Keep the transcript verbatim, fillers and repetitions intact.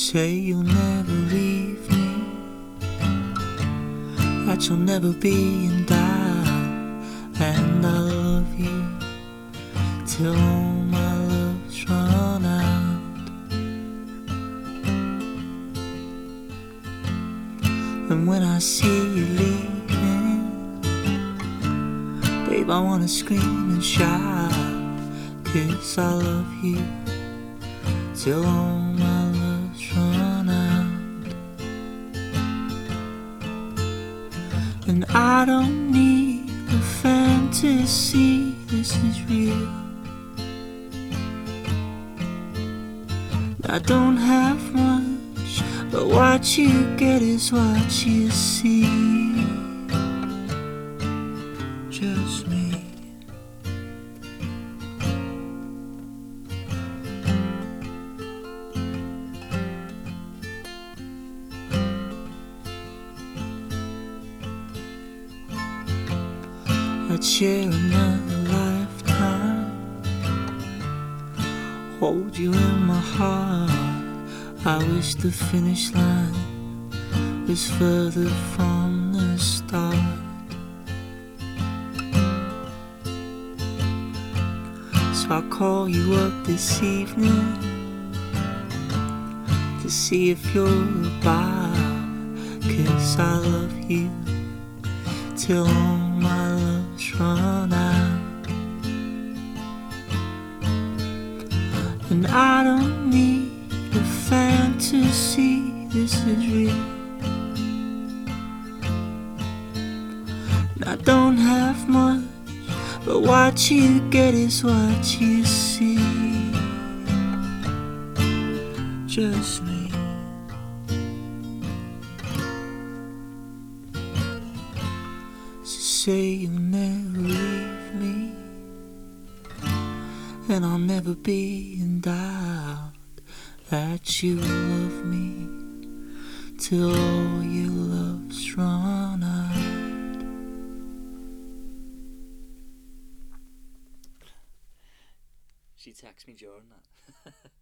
say you'll never leave me, that you'll never be in doubt, and I love you till all my love's run out. And when I see you leaving, babe, I wanna scream and shout, 'cause I love you till all my love's run out. And I don't need a fantasy, this is real. I don't have much, but what you get is what you see. Just me. I'd share another lifetime, hold you in my heart. I wish the finish line was further from the start. So I call you up this evening to see if you're about, 'cause I love you till all my love's run out. And I don't need a fantasy, this is real. And I don't have much, but what you get is what you see. Just me. So say you'll never leave me, and I'll never be in doubt that you love me till all your love's run out. She texted me during that.